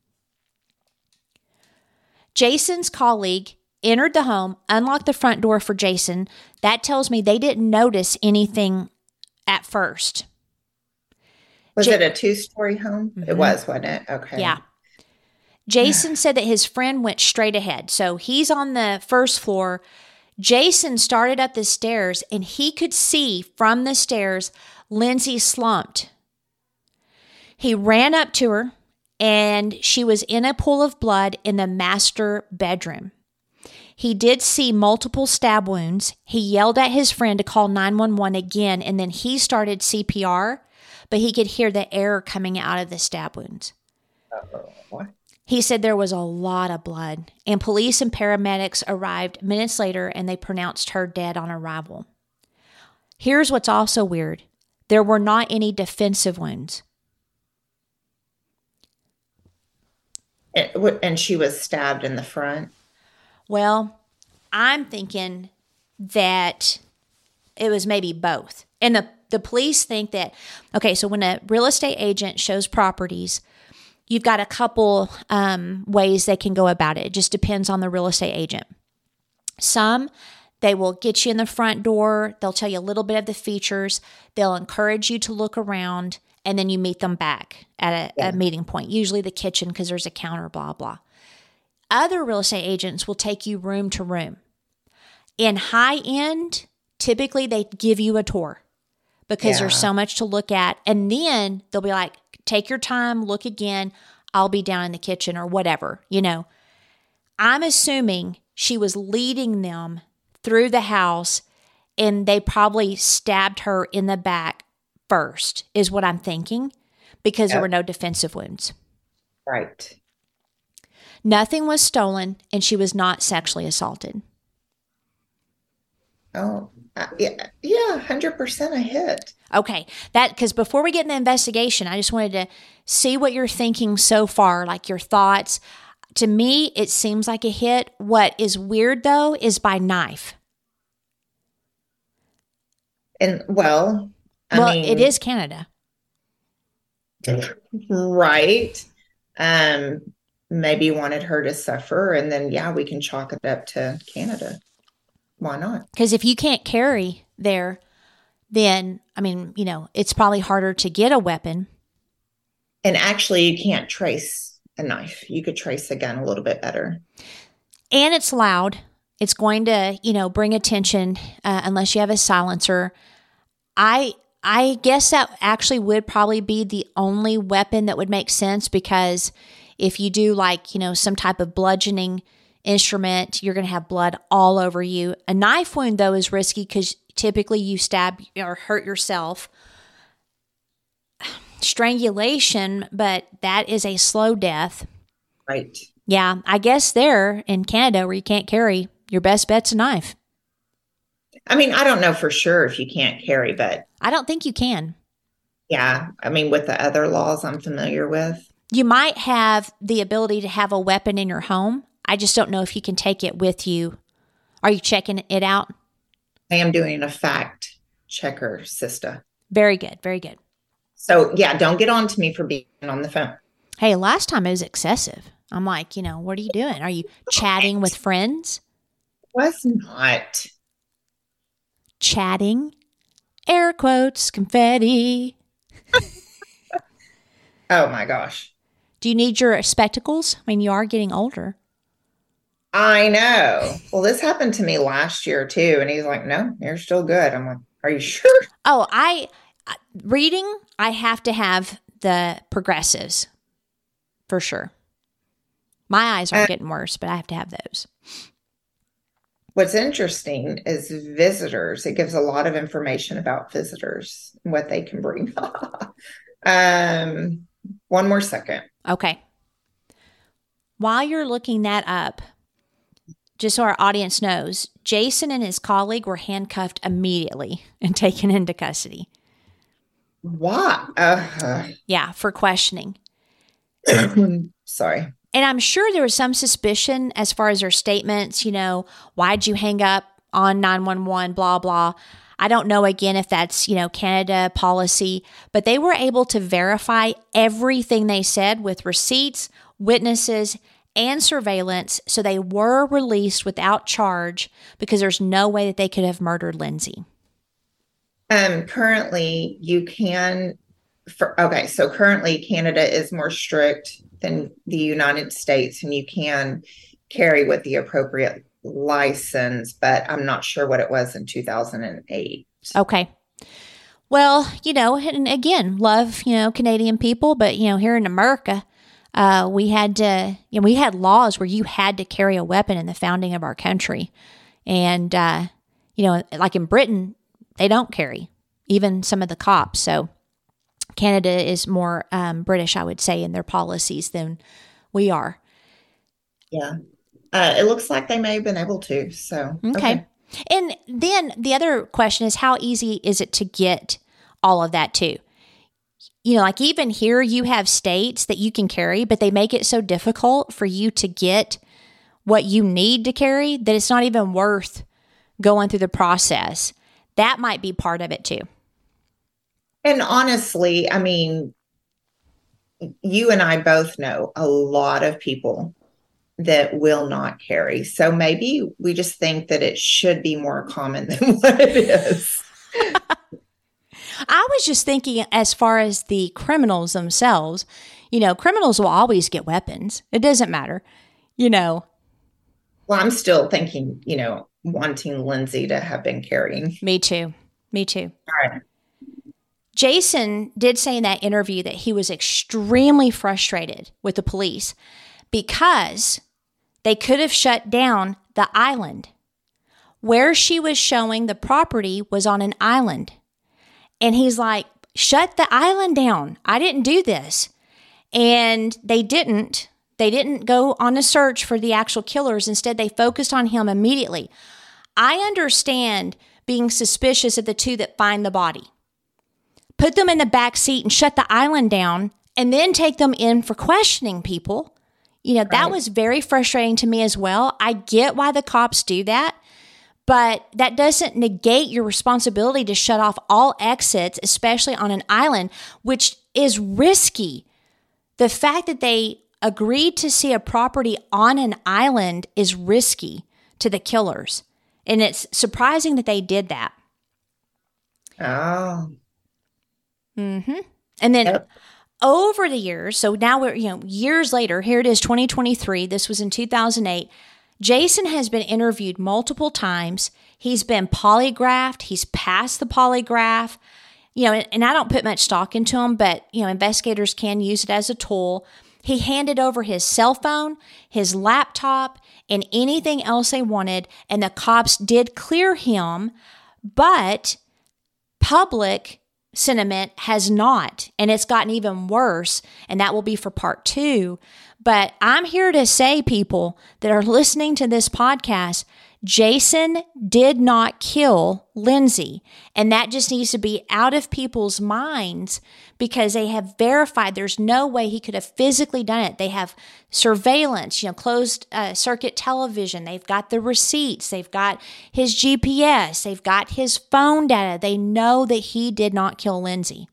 Jason's colleague entered the home, unlocked the front door for Jason. That tells me they didn't notice anything at first. Was J- it a two-story home? Mm-hmm. It was, wasn't it? Okay. Yeah. Jason said that his friend went straight ahead. So he's on the first floor. Jason started up the stairs, and he could see from the stairs Lindsay slumped. He ran up to her, and she was in a pool of blood in the master bedroom. He did see multiple stab wounds. He yelled at his friend to call nine one one again, and then he started C P R, but he could hear the air coming out of the stab wounds. Uh-oh. What? He said there was a lot of blood, and police and paramedics arrived minutes later, and they pronounced her dead on arrival. Here's what's also weird. There were not any defensive wounds. And she was stabbed in the front? Well, I'm thinking that it was maybe both. And the, the police think that, okay, so when a real estate agent shows properties, you've got a couple um, ways they can go about it. It just depends on the real estate agent. Some, they will get you in the front door. They'll tell you a little bit of the features. They'll encourage you to look around, and then you meet them back at a, yeah. a meeting point, usually the kitchen because there's a counter, blah, blah. Other real estate agents will take you room to room. In high end, typically they give you a tour because yeah. there's so much to look at. And then they'll be like, take your time, look again. I'll be down in the kitchen or whatever, you know. I'm assuming she was leading them through the house and they probably stabbed her in the back first is what I'm thinking because yep. there were no defensive wounds. Right. Nothing was stolen, and she was not sexually assaulted. Oh, uh, yeah, yeah, one hundred percent a hit. Okay, that because before we get in the investigation, I just wanted to see what you're thinking so far, like your thoughts. To me, it seems like a hit. What is weird though is by knife. And well, I Well, it mean, is Canada. right. Um, maybe wanted her to suffer, and then yeah, we can chalk it up to Canada. Why not? Because if you can't carry there, then, I mean, you know, it's probably harder to get a weapon. And actually, you can't trace a knife. You could trace a gun a little bit better. And it's loud. It's going to, you know, bring attention uh, unless you have a silencer. I I guess that actually would probably be the only weapon that would make sense, because if you do like, you know, some type of bludgeoning instrument, you're going to have blood all over you. A knife wound, though, is risky because typically you stab or hurt yourself. Strangulation, but that is a slow death. Right. Yeah, I guess there in Canada where you can't carry, your best bet's a knife. I mean, I don't know for sure if you can't carry, but I don't think you can. yeah, I mean, with the other laws I'm familiar with. You might have the ability to have a weapon in your home. I just don't know if you can take it with you. Are you checking it out? I am doing a fact checker, sister. Very good. Very good. So yeah, don't get on to me for being on the phone. Hey, last time it was excessive. I'm like, you know, what are you doing? Are you chatting with friends? Was not. Chatting? Air quotes, confetti. Oh my gosh. Do you need your spectacles? I mean, you are getting older. I know. Well, this happened to me last year too. And he's like, no, you're still good. I'm like, are you sure? Oh, I, reading, I have to have the progressives for sure. My eyes aren't uh, getting worse, but I have to have those. What's interesting is visitors. It gives a lot of information about visitors and what they can bring. um, one more second. Okay. While you're looking that up, just so our audience knows, Jason and his colleague were handcuffed immediately and taken into custody. Why? Uh, yeah, for questioning. Sorry. And I'm sure there was some suspicion as far as their statements, you know, why'd you hang up on nine one one, blah, blah. I don't know, again, if that's, you know, Canada policy, but they were able to verify everything they said with receipts, witnesses, and surveillance. So they were released without charge because there's no way that they could have murdered Lindsay. Um, currently, you can, for, okay, so currently Canada is more strict than the United States, and you can carry with the appropriate license, but I'm not sure what it was in two thousand eight. Okay. Well, you know, and again, love, you know, Canadian people, but, you know, here in America, uh, we had to, you know, we had laws where you had to carry a weapon in the founding of our country. And, uh, you know, like in Britain, they don't carry, even some of the cops. So Canada is more um, British, I would say, in their policies than we are. Yeah. Uh, it looks like they may have been able to. So, okay. okay. And then the other question is, how easy is it to get all of that too? You know, like even here you have states that you can carry, but they make it so difficult for you to get what you need to carry that it's not even worth going through the process. That might be part of it too. And honestly, I mean, you and I both know a lot of people that will not carry. So maybe we just think that it should be more common than what it is. I was just thinking as far as the criminals themselves, you know, criminals will always get weapons. It doesn't matter, you know. Well, I'm still thinking, you know, wanting Lindsay to have been carrying. Me too. Me too. All right. Jason did say in that interview that he was extremely frustrated with the police because they could have shut down the island. Where she was showing the property was on an island. And he's like, shut the island down. I didn't do this. And they didn't. They didn't go on a search for the actual killers. Instead, they focused on him immediately. I understand being suspicious of the two that find the body. Put them in the back seat and shut the island down and then take them in for questioning people. You know, right. That was very frustrating to me as well. I get why the cops do that, but that doesn't negate your responsibility to shut off all exits, especially on an island, which is risky. The fact that they agreed to see a property on an island is risky to the killers. And it's surprising that they did that. Oh. Mm-hmm. And then Yep. over the years, so now we're, you know, years later, here it is, twenty twenty-three. This was in two thousand eight. Jason has been interviewed multiple times. He's been polygraphed. He's passed the polygraph. You know, and, and I don't put much stock into him, but, you know, investigators can use it as a tool. He handed over his cell phone, his laptop, and anything else they wanted, and the cops did clear him, but public sentiment has not, and it's gotten even worse, and that will be for part two. But I'm here to say, people that are listening to this podcast, Jason did not kill Lindsay, and that just needs to be out of people's minds because they have verified there's no way he could have physically done it. They have surveillance, you know, closed uh, circuit television. They've got the receipts. They've got his G P S. They've got his phone data. They know that he did not kill Lindsay.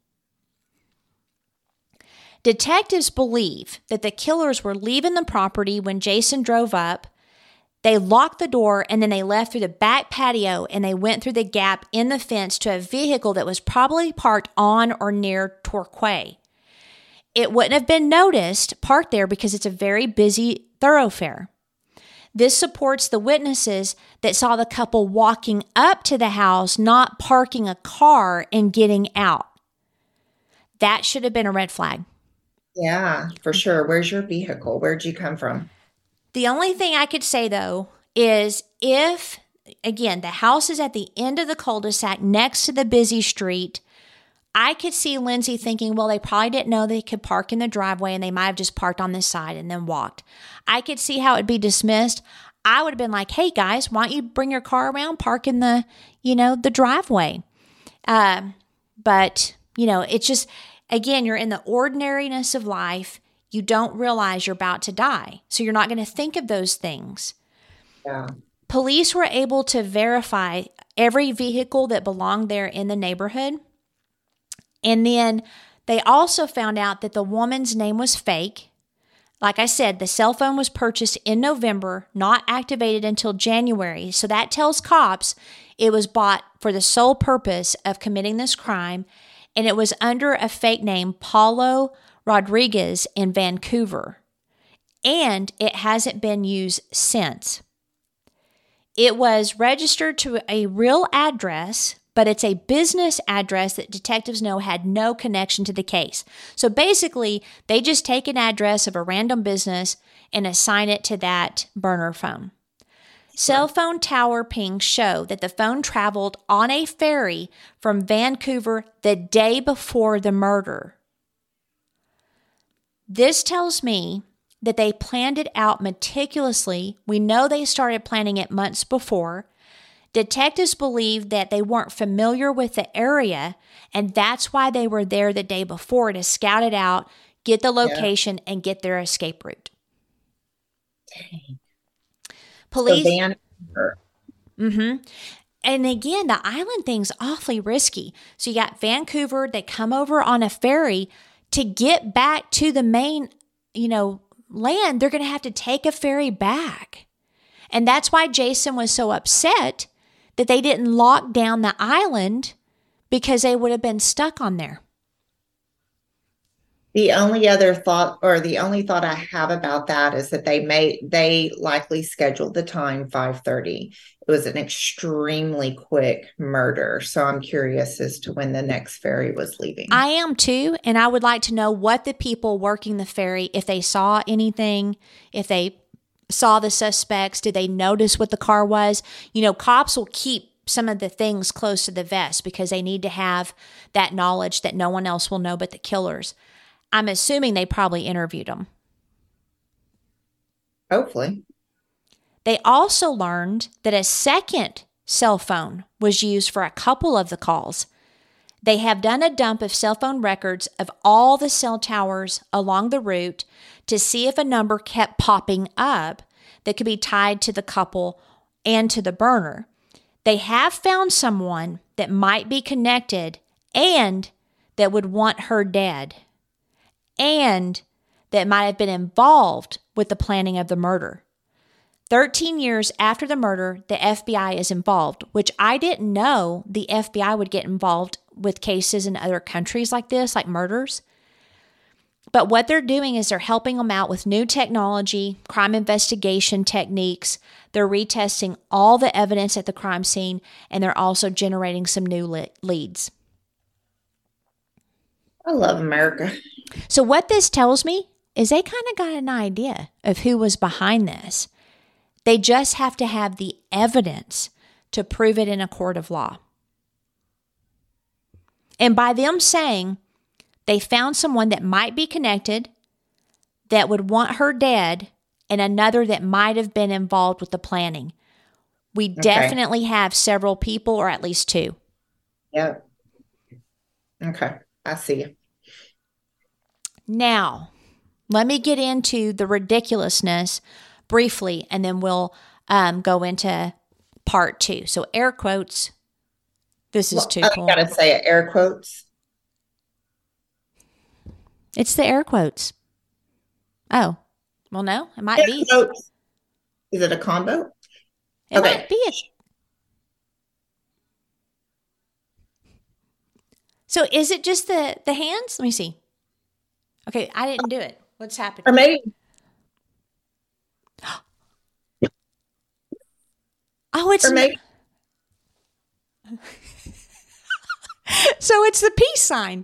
Detectives believe that the killers were leaving the property when Jason drove up. They locked the door and then they left through the back patio and they went through the gap in the fence to a vehicle that was probably parked on or near Torquay. It wouldn't have been noticed parked there because it's a very busy thoroughfare. This supports the witnesses that saw the couple walking up to the house, not parking a car and getting out. That should have been a red flag. Yeah, for sure. Where's your vehicle? Where'd you come from? The only thing I could say, though, is if, again, the house is at the end of the cul-de-sac next to the busy street, I could see Lindsay thinking, well, they probably didn't know they could park in the driveway and they might have just parked on this side and then walked. I could see how it would be dismissed. I would have been like, hey, guys, why don't you bring your car around, park in the, you know, the driveway. Uh, but, you know, it's just, again, you're in the ordinariness of life. You don't realize you're about to die. So you're not going to think of those things. Yeah. Police were able to verify every vehicle that belonged there in the neighborhood. And then they also found out that the woman's name was fake. Like I said, the cell phone was purchased in November, not activated until January. So that tells cops it was bought for the sole purpose of committing this crime. And it was under a fake name, Paulo Rodriguez in Vancouver, and it hasn't been used since. It was registered to a real address, but it's a business address that detectives know had no connection to the case. So basically, they just take an address of a random business and assign it to that burner phone. Cell phone tower pings show that the phone traveled on a ferry from Vancouver the day before the murder. This tells me that they planned it out meticulously. We know they started planning it months before. Detectives believe that they weren't familiar with the area, and that's why they were there the day before to scout it out, get the location, yeah. and get their escape route. Dang. Police. So Vancouver. Mm-hmm. And again, the island thing's awfully risky. So you got Vancouver, they come over on a ferry. To get back to the main, you know, land, they're going to have to take a ferry back. And that's why Jason was so upset that they didn't lock down the island because they would have been stuck on there. The only other thought, or the only thought I have about that is that they may, they likely scheduled the time five thirty. It was an extremely quick murder. So I'm curious as to when the next ferry was leaving. I am too. And I would like to know what the people working the ferry, if they saw anything, if they saw the suspects, did they notice what the car was? You know, cops will keep some of the things close to the vest because they need to have that knowledge that no one else will know but the killers. I'm assuming they probably interviewed them. Hopefully. They also learned that a second cell phone was used for a couple of the calls. They have done a dump of cell phone records of all the cell towers along the route to see if a number kept popping up that could be tied to the couple and to the burner. They have found someone that might be connected and that would want her dead, and that might have been involved with the planning of the murder. thirteen years after the murder, the F B I is involved, which I didn't know the F B I would get involved with cases in other countries like this, like murders. But what they're doing is they're helping them out with new technology, crime investigation techniques. They're retesting all the evidence at the crime scene, and they're also generating some new le- leads. I love America. So what this tells me is they kind of got an idea of who was behind this. They just have to have the evidence to prove it in a court of law. And by them saying they found someone that might be connected, that would want her dead, and another that might have been involved with the planning, we okay. definitely have several people, or at least two. Yep. Okay. I see you. Now, let me get into the ridiculousness briefly, and then we'll um, go into part two. So air quotes. This is well, too I cool. I gotta say it, air quotes. It's the air quotes. Oh, well, no, it might air be. Quotes. Is it a combo? It okay. might be. A... So is it just the, the hands? Let me see. Okay, I didn't do it. What's happening? Or maybe. Oh, it's. Or maybe. Not... So it's the peace sign.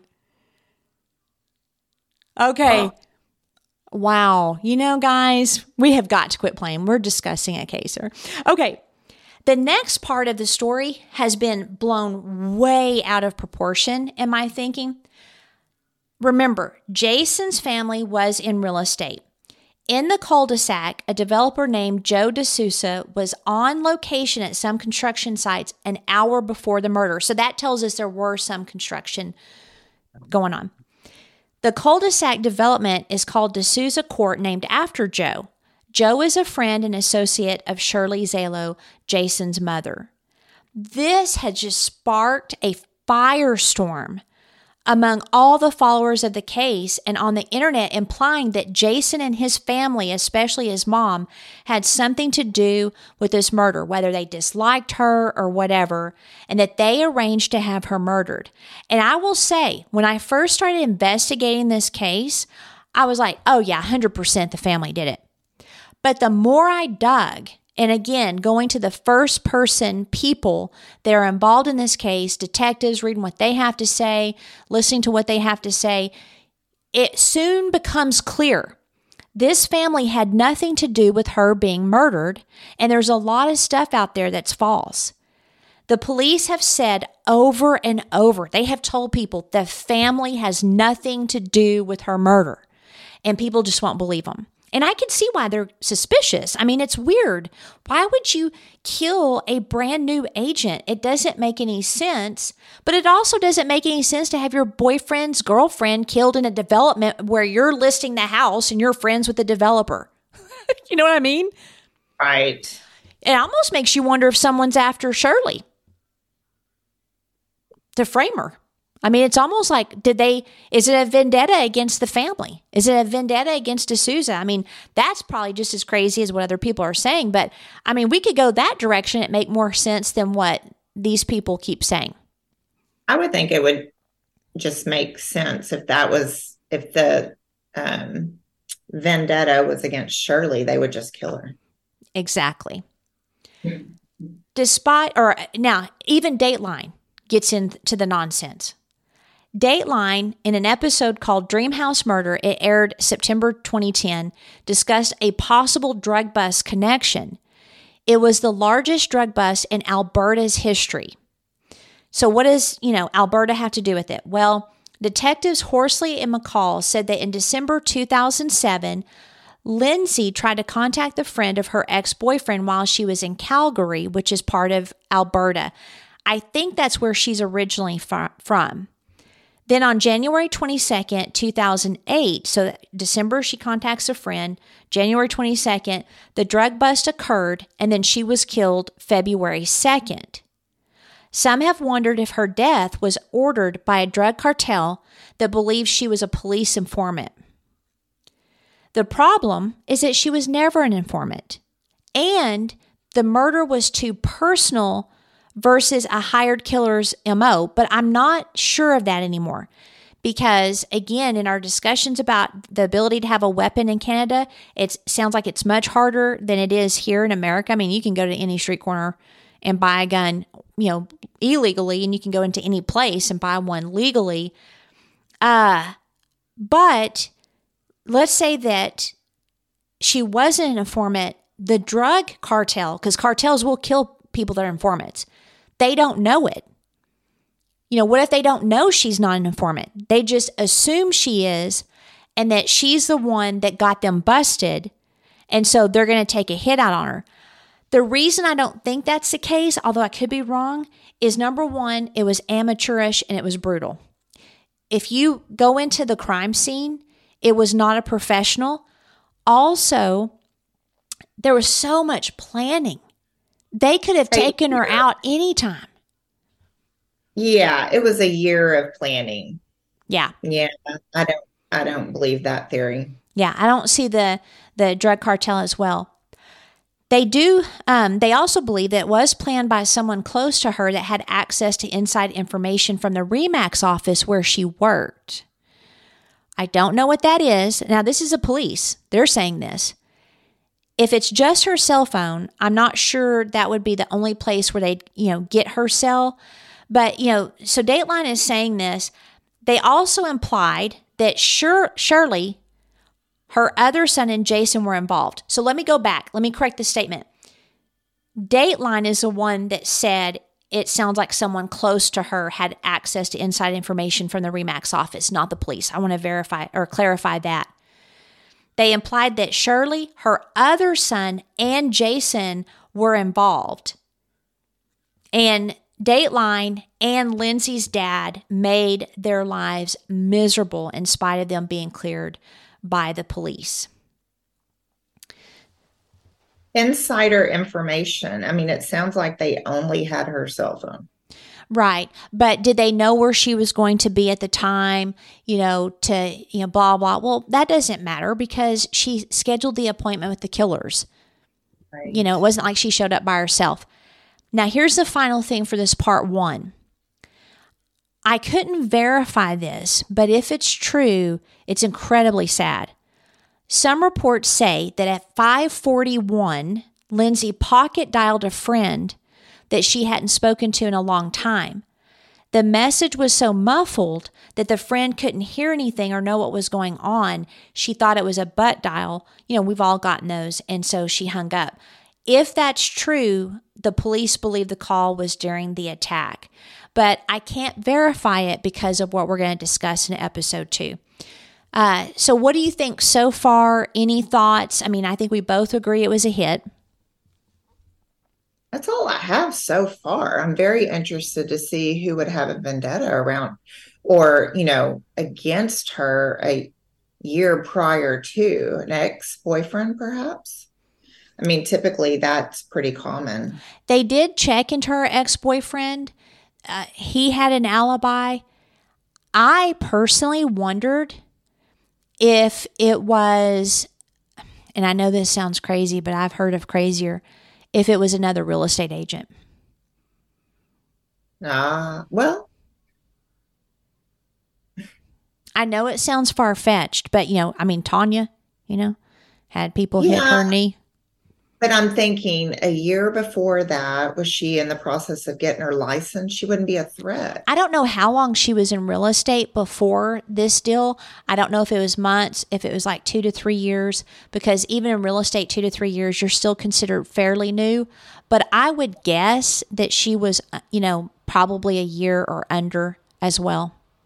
Okay. Oh. Wow. You know, guys, we have got to quit playing. We're discussing a case here. Okay. The next part of the story has been blown way out of proportion in my thinking. Remember, Jason's family was in real estate. In the cul-de-sac, a developer named Joe D'Souza was on location at some construction sites an hour before the murder. So that tells us there were some construction going on. The cul-de-sac development is called D'Souza Court, named after Joe. Joe is a friend and associate of Shirley Zalo, Jason's mother. This had just sparked a firestorm among all the followers of the case and on the internet, implying that Jason and his family, especially his mom, had something to do with this murder, whether they disliked her or whatever, and that they arranged to have her murdered. And I will say, when I first started investigating this case, I was like, oh yeah, one hundred percent the family did it. But the more I dug, and again, going to the first person people that are involved in this case, detectives, reading what they have to say, listening to what they have to say, it soon becomes clear. This family had nothing to do with her being murdered, and there's a lot of stuff out there that's false. The police have said over and over, they have told people the family has nothing to do with her murder, and people just won't believe them. And I can see why they're suspicious. I mean, it's weird. Why would you kill a brand new agent? It doesn't make any sense. But it also doesn't make any sense to have your boyfriend's girlfriend killed in a development where you're listing the house and you're friends with the developer. You know what I mean? Right. It almost makes you wonder if someone's after Shirley to frame her. I mean, it's almost like, did they, is it a vendetta against the family? Is it a vendetta against D'Souza? I mean, that's probably just as crazy as what other people are saying. But I mean, we could go that direction. It make more sense than what these people keep saying. I would think it would just make sense if that was, if the um, vendetta was against Shirley, they would just kill her. Exactly. Despite, or now, even Dateline gets into the nonsense. Dateline, in an episode called Dreamhouse Murder, it aired September twenty ten, discussed a possible drug bust connection. It was the largest drug bust in Alberta's history. So what does, you know, Alberta have to do with it? Well, detectives Horsley and McCall said that in December two thousand seven, Lindsay tried to contact the friend of her ex-boyfriend while she was in Calgary, which is part of Alberta. I think that's where she's originally from. Then on January twenty-second, two thousand eight, so December she contacts a friend, January twenty-second, the drug bust occurred, and then she was killed February second. Some have wondered if her death was ordered by a drug cartel that believes she was a police informant. The problem is that she was never an informant, and the murder was too personal versus a hired killer's M O, but I'm not sure of that anymore because, again, in our discussions about the ability to have a weapon in Canada, it sounds like it's much harder than it is here in America. I mean, you can go to any street corner and buy a gun, you know, illegally, and you can go into any place and buy one legally. Uh, but let's say that she wasn't an informant. The drug cartel, because cartels will kill people that are informants, they don't know it. You know, what if they don't know she's not an informant? They just assume she is, and that she's the one that got them busted, and so they're going to take a hit out on her. The reason I don't think that's the case, although I could be wrong, is number one, it was amateurish and it was brutal. If you go into the crime scene, it was not a professional. Also, there was so much planning. They could have taken her out anytime. Yeah, it was a year of planning. Yeah. Yeah, I don't I don't believe that theory. Yeah, I don't see the the drug cartel as well. They do, um, they also believe that it was planned by someone close to her that had access to inside information from the RE/MAX office where she worked. I don't know what that is. Now, this is a police. They're saying this. If it's just her cell phone, I'm not sure that would be the only place where they'd, you know, get her cell. But, you know, so Dateline is saying this. They also implied that Shir- Shirley, her other son, and Jason were involved. So let me go back. Let me correct the statement. Dateline is the one that said it sounds like someone close to her had access to inside information from the RE/MAX office, not the police. I want to verify or clarify that. They implied that Shirley, her other son, and Jason were involved. And Dateline and Lindsay's dad made their lives miserable in spite of them being cleared by the police. Insider information. I mean, it sounds like they only had her cell phone. Right. But did they know where she was going to be at the time, you know, to, you know, blah, blah. Well, that doesn't matter because she scheduled the appointment with the killers. Right. You know, it wasn't like she showed up by herself. Now, here's the final thing for this part one. I couldn't verify this, but if it's true, it's incredibly sad. Some reports say that at five forty-one, Lindsay pocket dialed a friend that she hadn't spoken to in a long time. The message was so muffled that the friend couldn't hear anything or know what was going on. She thought it was a butt dial. You know, we've all gotten those, and so she hung up. If that's true, the police believe the call was during the attack. But I can't verify it because of what we're going to discuss in episode two. Uh, so what do you think so far? Any thoughts? I mean, I think we both agree it was a hit. That's all I have so far. I'm very interested to see who would have a vendetta around or, you know, against her a year prior to an ex-boyfriend, perhaps. I mean, typically that's pretty common. They did check into her ex-boyfriend. Uh, he had an alibi. I personally wondered if it was, and I know this sounds crazy, but I've heard of crazier, if it was another real estate agent. Ah, uh, well. I know it sounds far-fetched, but, you know, I mean, Tanya, you know, had people yeah. hit her knee. But I'm thinking a year before that, was she in the process of getting her license? She wouldn't be a threat. I don't know how long she was in real estate before this deal. I don't know if it was months, if it was like two to three years, because even in real estate, two to three years, you're still considered fairly new. But I would guess that she was, you know, probably a year or under as well.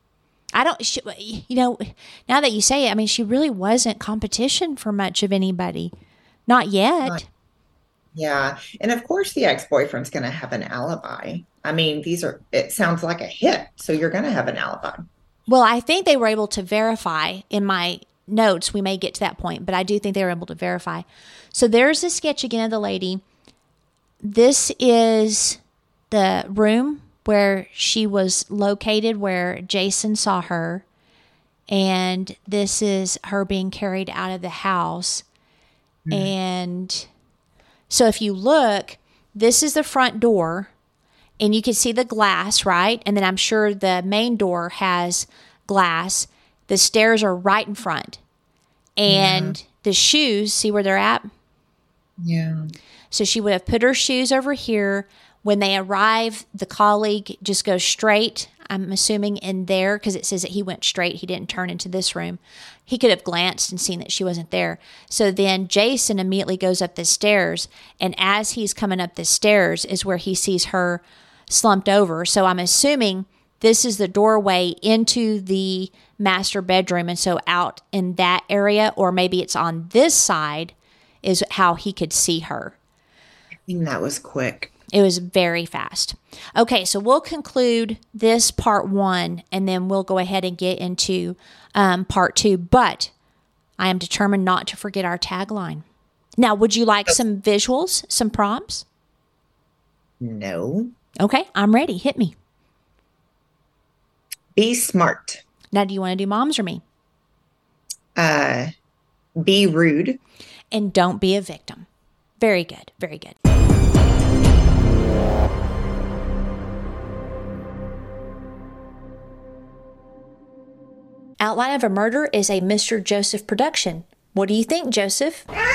I don't, she, you know, now that you say it, I mean, she really wasn't competition for much of anybody. Not yet. Right. Yeah. And of course, the ex-boyfriend's going to have an alibi. I mean, these are, it sounds like a hit. So you're going to have an alibi. Well, I think they were able to verify in my notes. We may get to that point, but I do think they were able to verify. So there's the sketch again of the lady. This is the room where she was located, where Jason saw her. And this is her being carried out of the house. Mm. And so if you look, this is the front door. And you can see the glass, right? And then I'm sure the main door has glass. The stairs are right in front. And yeah. the shoes, see where they're at? Yeah. So she would have put her shoes over here. When they arrive, the colleague just goes straight, I'm assuming, in there, because it says that he went straight. He didn't turn into this room. He could have glanced and seen that she wasn't there. So then Jason immediately goes up the stairs. And as he's coming up the stairs is where he sees her slumped over. So I'm assuming this is the doorway into the master bedroom. And so out in that area, or maybe it's on this side, is how he could see her. I think that was quick. It was very fast. Okay, so we'll conclude this part one, and then we'll go ahead and get into um, part two. But I am determined not to forget our tagline. Now, would you like some visuals, some prompts? No. Okay, I'm ready. Hit me. Be smart. Now, do you want to do moms or me? Uh, be rude. And don't be a victim. Very good. Very good. Outline of a Murder is a Mister Joseph production. What do you think, Joseph?